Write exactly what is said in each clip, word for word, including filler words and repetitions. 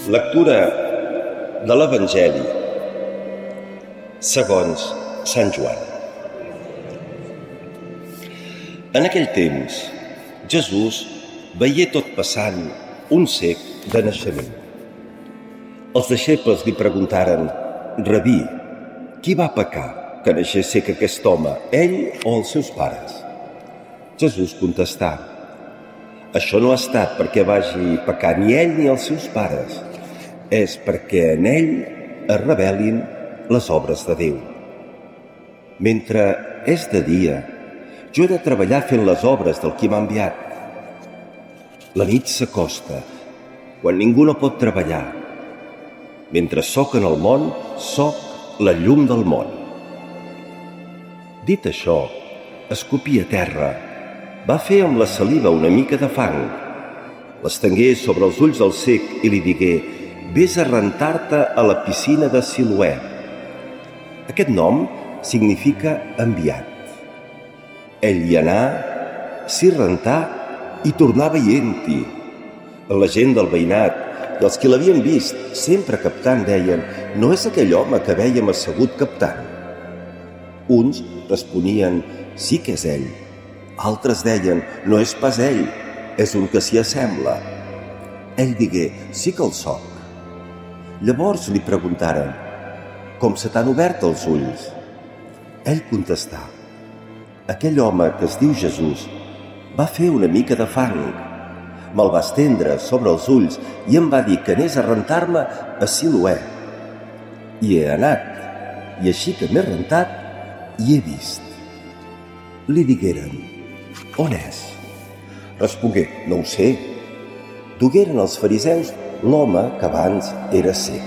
Lectura de l'Evangeli segons Sant Joan. En aquell temps, Jesús veié tot passant un cec de naixement. Els deixebles li preguntaren: «Rabí, qui va pecar que naixés cec aquest home, ell o els seus pares?» Jesús contestà: «Això no ha estat perquè vagi pecar ni ell ni els seus pares, és perquè en ell es revelin les obres de Déu. Mentre és de dia, jo he de treballar fent les obres del qui m'ha enviat. La nit s'acosta, quan ningú no pot treballar. Mentre soc en el món, soc la llum del món». Dit això, escopí a terra, va fer amb la saliva una mica de fang, l'estengué sobre els ulls del cec i li digué: «Ves a rentar-te a la piscina de Siloè». Aquest nom significa enviat. Ell hi anà, s'hi rentà i tornà veient-hi. La gent del veïnat i els que l'havien vist sempre captant deien: «No és aquell home que vèiem assegut captant?» Uns responien: «Sí que és ell». Altres deien: «No és pas ell, és un que s'hi assembla». Ell digué: «Sí que el soc». Llavors li preguntaren: «Com se t'han obert els ulls?» Ell contestà: «Aquell home que es diu Jesús va fer una mica de fang, me'l va estendre sobre els ulls i em va dir que anés a rentar-me a Siloè. I he anat, i així que m'he rentat, i he vist». Li digueren: «On és?» Respongué: «No ho sé». Dugueren els fariseus l'home que abans era cec.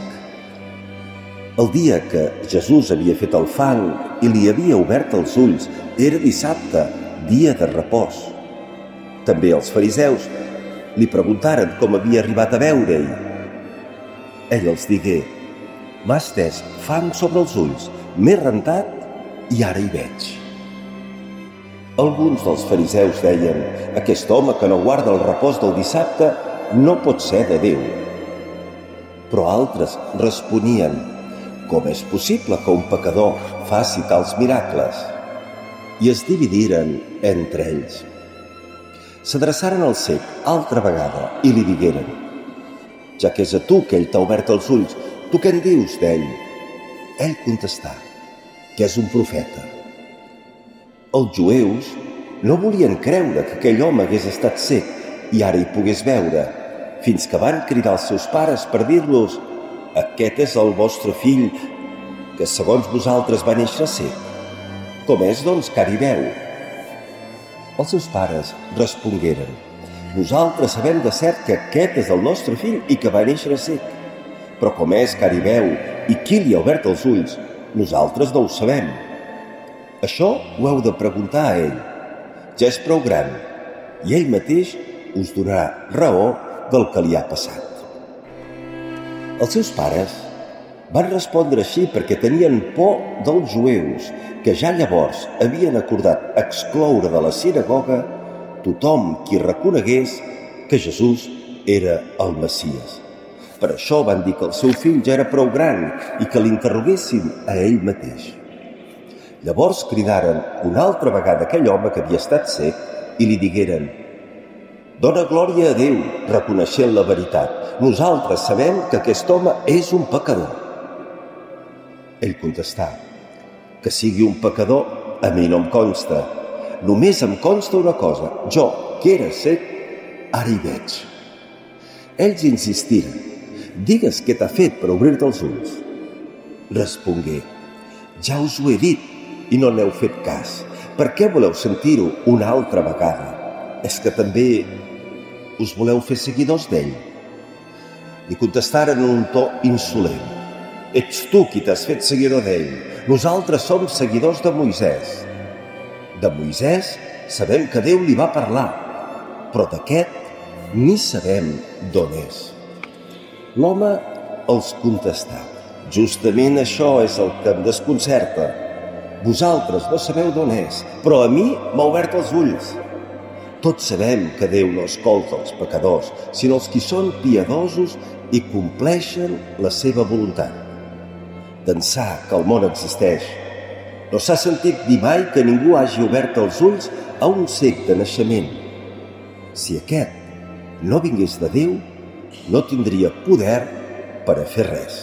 El dia que Jesús havia fet el fang i li havia obert els ulls era dissabte, dia de repòs. També els fariseus li preguntaren com havia arribat a veure-hi. Ell els digué: «M'ha estès fang sobre els ulls, m'he rentat i ara hi veig». Alguns dels fariseus deien: «Aquest home que no guarda el repòs del dissabte no pot ser de Déu». Però altres responien: «Com és possible que un pecador faci tals miracles?» I es dividiren entre ells. S'adreçaren al cec altra vegada i li digueren: «Ja que és a tu que ell t'ha obert els ulls, tu què en dius d'ell?» Ell contestà: «Que és un profeta». Els jueus no volien creure que aquell home hagués estat cec i ara hi pogués veure, fins que van cridar als seus pares per dir-los: «Aquest és el vostre fill, que segons vosaltres va néixer cec. Com és, doncs, que ara hi veu?» Els seus pares respongueren: «Nosaltres sabem de cert que aquest és el nostre fill i que va néixer cec. Però com és que ara hi veu i qui li ha obert els ulls, nosaltres no ho sabem. Això ho heu de preguntar a ell. Ja és prou gran i ell mateix us donarà raó del que li ha passat». Els seus pares van respondre així perquè tenien por dels jueus, que ja llavors havien acordat excloure de la sinagoga tothom qui reconegués que Jesús era el Messies. Per això van dir que el seu fill ja era prou gran i que l'interroguessin a ell mateix. Llavors cridaren una altra vegada aquell home que havia estat cec i li digueren: «Dona glòria a Déu, reconeixent la veritat. Nosaltres sabem que aquest home és un pecador». Ell contestà: «Que sigui un pecador, a mi no em consta. Només em consta una cosa: jo, que era cec, ara hi veig». Ells insistiren: «Digues què t'ha fet per obrir-te els ulls». Respongué: «Ja us ho he dit i no n'heu fet cas. Per què voleu sentir-ho una altra vegada? És que també us voleu fer seguidors d'ell?» Li contestaren en un to insolent: «Ets tu qui t'has fet seguidor d'ell. Nosaltres som seguidors de Moisès. De Moisès sabem que Déu li va parlar, però d'aquest ni sabem d'on és». L'home els contestà: «Justament això és el que em desconcerta. Vosaltres no sabeu d'on és, però a mi m'ha obert els ulls. Tots sabem que Déu no escolta els pecadors, sinó els qui són piadosos i compleixen la seva voluntat. D'ençà que el món existeix, no s'ha sentit dir mai que ningú hagi obert els ulls a un cec de naixement. Si aquest no vingués de Déu, no tindria poder per a fer res.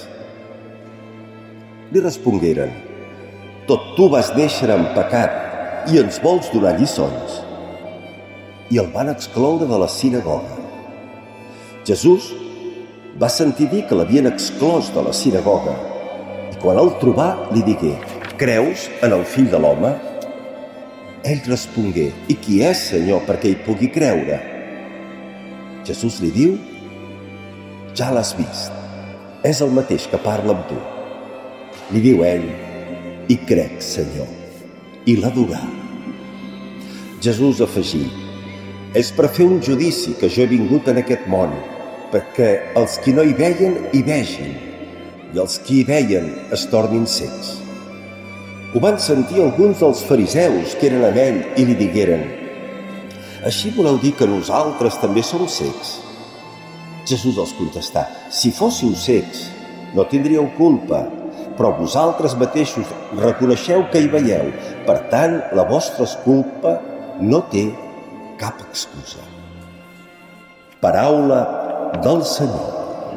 Li respongueren: tot tu vas néixer en pecat i ens vols donar lliçons. I el van excloure de la sinagoga. Jesús va sentir dir que l'havien exclòs de la sinagoga i quan el trobà li digué: creus en el Fill de l'Home? Ell respongué: i qui és, Senyor, perquè hi pugui creure? Jesús li diu: ja l'has vist, és el mateix que parla amb tu. Li diu ell: i crec, Senyor, i l'adorà. Jesús afegí: és per fer un judici que jo he vingut en aquest món, perquè els qui no hi veien, hi vegin, i els qui hi veien es tornin cecs. Ho van sentir alguns dels fariseus que eren amb ell i li digueren: així voleu dir que nosaltres també som cecs? Jesús els contestà: si fóssiu cecs, no tindríeu culpa, però vosaltres mateixos reconeixeu que hi veieu, per tant, la vostra culpa no té cap excusa. Paraula del Senyor.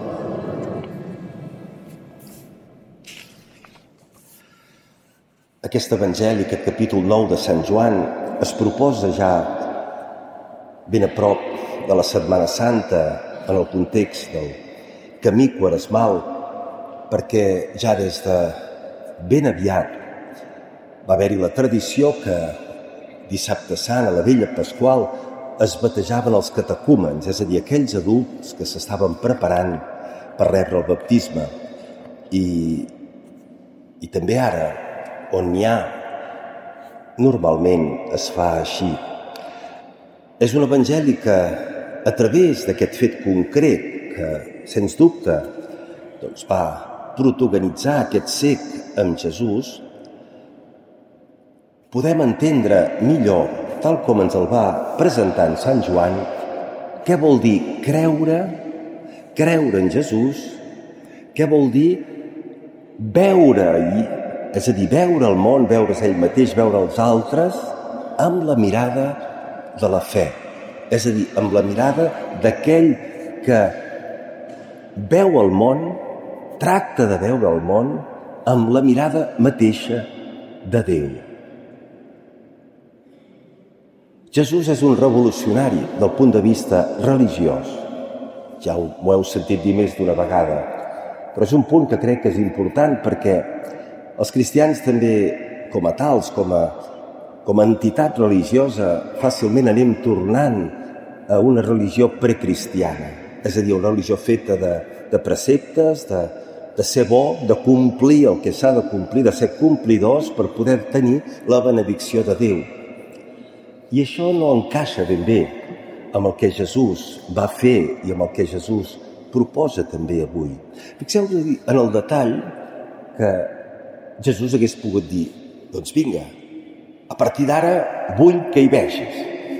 Aquest evangeli, aquest capítol nou de Sant Joan, es proposa ja ben a prop de la Setmana Santa, en el context del camí quaresmal, perquè ja des de ben aviat va haver-hi la tradició que dissabte sant, a la vella Pasqual, es batejaven els catecúmens, és a dir, aquells adults que s'estaven preparant per rebre el baptisme. I, i també ara, on n'hi ha, normalment es fa així. És un evangeli que, a través d'aquest fet concret, que, sens dubte, doncs va protagonitzar aquest cec amb Jesús, podem entendre millor, tal com ens el va presentar en Sant Joan, què vol dir creure, creure en Jesús, què vol dir veure-hi, és a dir, veure el món, veure's ell mateix, veure els altres, amb la mirada de la fe. És a dir, amb la mirada d'aquell que veu el món, tracta de veure el món, amb la mirada mateixa de Déu. Jesús és un revolucionari del punt de vista religiós. Ja m'ho heu sentit dir més d'una vegada, però és un punt que crec que és important perquè els cristians també, com a tals, com a, com a entitat religiosa, fàcilment anem tornant a una religió precristiana, és a dir, una religió feta de, de preceptes, de, de ser bo, de complir el que s'ha de complir, de ser complidors per poder tenir la benedicció de Déu. I això no encaixa ben bé amb el que Jesús va fer i amb el que Jesús proposa també avui. Fixeu-vos en el detall que Jesús hagués pogut dir: doncs vinga, a partir d'ara vull que hi vegis.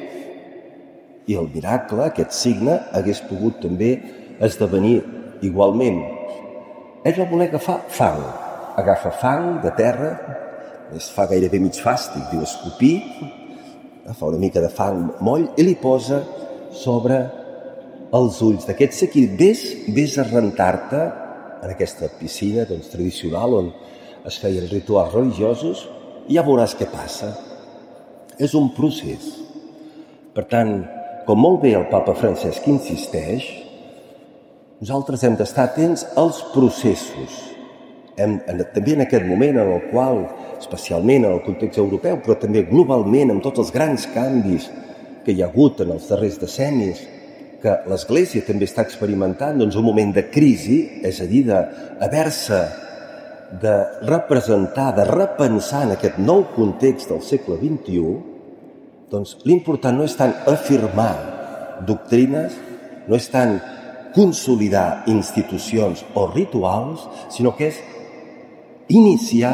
I el miracle, aquest signe, hagués pogut també esdevenir igualment. Ell va voler agafar fang. Agafa fang de terra, es fa gairebé mig fàstic, diu escopir, fa una mica de fang moll i li posa sobre els ulls d'aquest cec i vés, vés a rentar-te en aquesta piscina doncs, tradicional on es feien rituals religiosos i ja veuràs què passa. És un procés. Per tant, com molt bé el papa Francesc insisteix, nosaltres hem d'estar atents als processos. Hem, també en aquest moment en el qual, especialment en el context europeu, però també globalment, amb tots els grans canvis que hi ha hagut en els darrers decennis, que l'Església també està experimentant doncs, un moment de crisi, és a dir, d'haver-se de representar, de repensar en aquest nou context del segle vint-i-u, doncs l'important no és tant afirmar doctrines, no és tant consolidar institucions o rituals, sinó que és iniciar,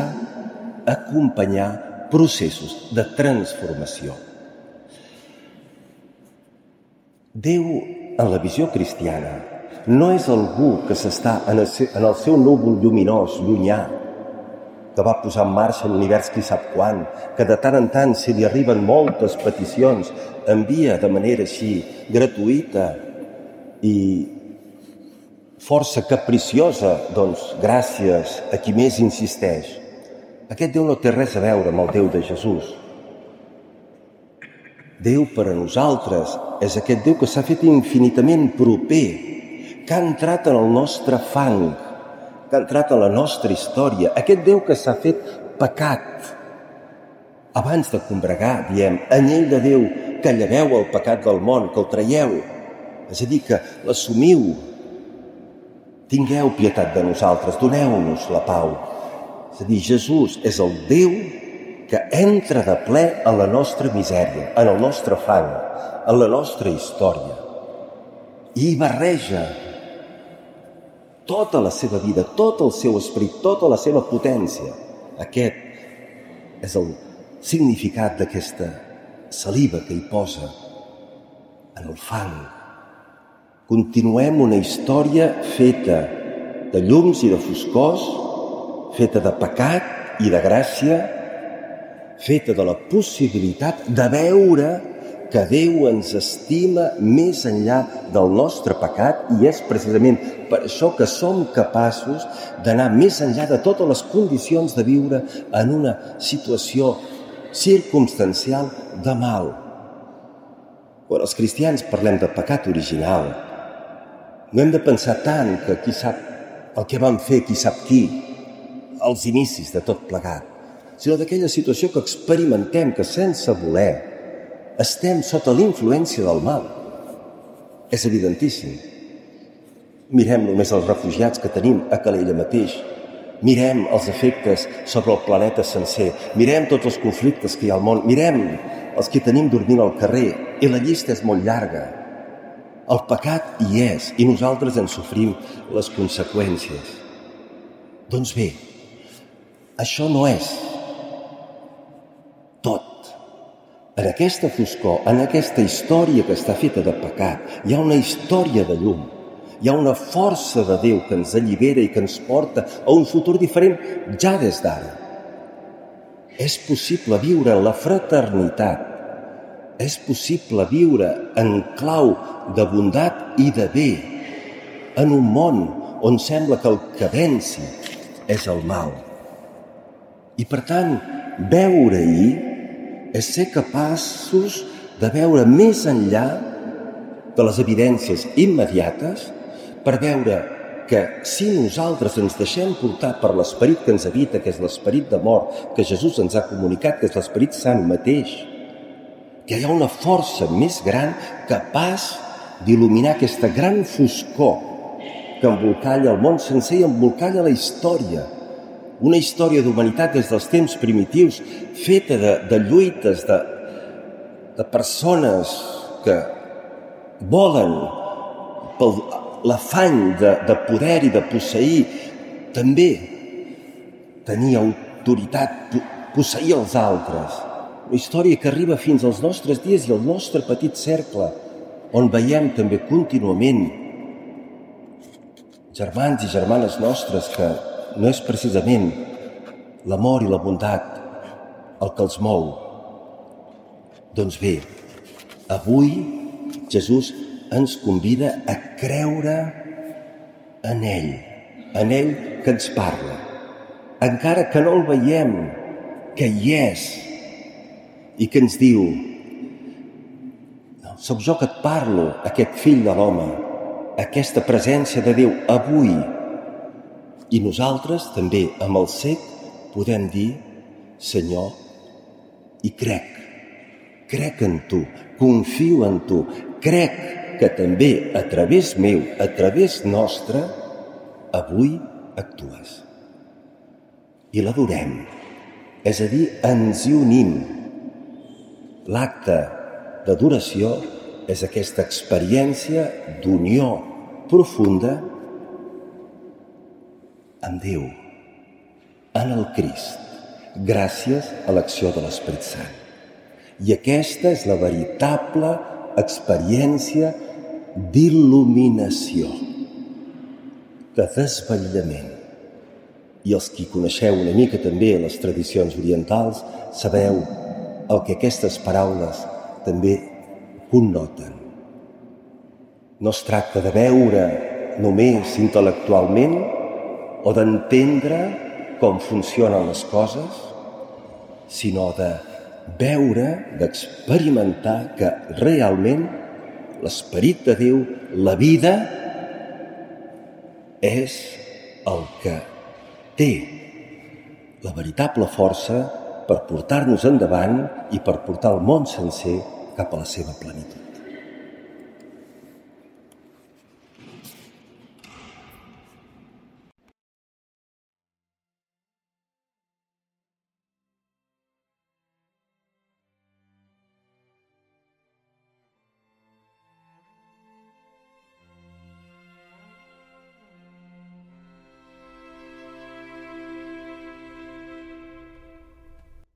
acompanyar processos de transformació. Déu, en la visió cristiana, no és algú que s'està en el seu, en el seu núvol lluminós, llunyà, que va posar en marxa l'univers qui sap quan, que de tant en tant, si li arriben moltes peticions, envia de manera així gratuïta i força capriciosa, doncs gràcies a qui més insisteix. Aquest Déu no té res a veure amb el Déu de Jesús. Déu per a nosaltres és aquest Déu que s'ha fet infinitament proper, que ha entrat en el nostre fang, que ha entrat en la nostra història, aquest Déu que s'ha fet pecat. Abans de combregar, diem, anyell de Déu, que lleveu el pecat del món, que el traieu, és a dir, que l'assumiu. Tingueu pietat de nosaltres, doneu-nos la pau. És a dir, Jesús és el Déu que entra de ple en la nostra misèria, en el nostre fang, en la nostra història, i hi barreja tota la seva vida, tot el seu esperit, tota la seva potència. Aquest és el significat d'aquesta saliva que hi posa en el fang. Continuem una història feta de llums i de foscors, feta de pecat i de gràcia, feta de la possibilitat de veure que Déu ens estima més enllà del nostre pecat, i és precisament per això que som capaços d'anar més enllà de totes les condicions de viure en una situació circumstancial de mal. Quan els cristians parlem de pecat original, no hem de pensar tant que qui sap el que vam fer, qui sap qui, als inicis de tot plegat, sinó d'aquella situació que experimentem, que sense voler estem sota l'influència del mal. És evidentíssim. Mirem només els refugiats que tenim a Calella mateix, mirem els efectes sobre el planeta sencer, mirem tots els conflictes que hi ha al món, mirem els que tenim dormint al carrer, i la llista és molt llarga. El pecat hi és, i nosaltres en sofrim les conseqüències. Doncs bé, això no és tot. En aquesta foscor, en aquesta història que està feta de pecat, hi ha una història de llum, hi ha una força de Déu que ens allibera i que ens porta a un futur diferent ja des d'ara. És possible viure en la fraternitat, és possible viure en clau de bondat i de bé, en un món on sembla que el que venci és el mal. I per tant, veure-hi és ser capaços de veure més enllà de les evidències immediates, per veure que si nosaltres ens deixem portar per l'esperit que ens habita, que és l'esperit d'amor que Jesús ens ha comunicat, que és l'Esperit Sant mateix, que hi ha una força més gran capaç d'il·luminar aquesta gran foscor que embolcalla el món sencer i embolcalla la història. Una història d'humanitat des dels temps primitius, feta de, de lluites, de, de persones que volen pel l'afany de, de poder i de posseir, també tenir autoritat, posseir els altres. Una història que arriba fins als nostres dies i al nostre petit cercle, on veiem també contínuament germans i germanes nostres que no és precisament l'amor i la bondat el que els mou. Doncs bé, avui Jesús ens convida a creure en ell, en ell que ens parla, encara que no el veiem, que hi és, i que ens diu: soc jo que et parlo, aquest fill de l'home, aquesta presència de Déu avui. I nosaltres també, amb el cec, podem dir: Senyor, i crec, crec en tu, confio en tu, crec que també a través meu, a través nostre, avui actues. I l'adorem, és a dir, ens hi unim. L'acte d'adoració és aquesta experiència d'unió profunda amb Déu, en el Crist, gràcies a l'acció de l'Esperit Sant. I aquesta és la veritable experiència d'il·luminació. de desvetllament. I els qui coneixeu una mica també les tradicions orientals sabeu el que aquestes paraules també connoten. No es tracta de veure només intel·lectualment o d'entendre com funcionen les coses, sinó de veure, d'experimentar que realment l'esperit de Déu, la vida, és el que té la veritable força per portar-nos endavant i per portar el món sencer cap a la seva plenitud.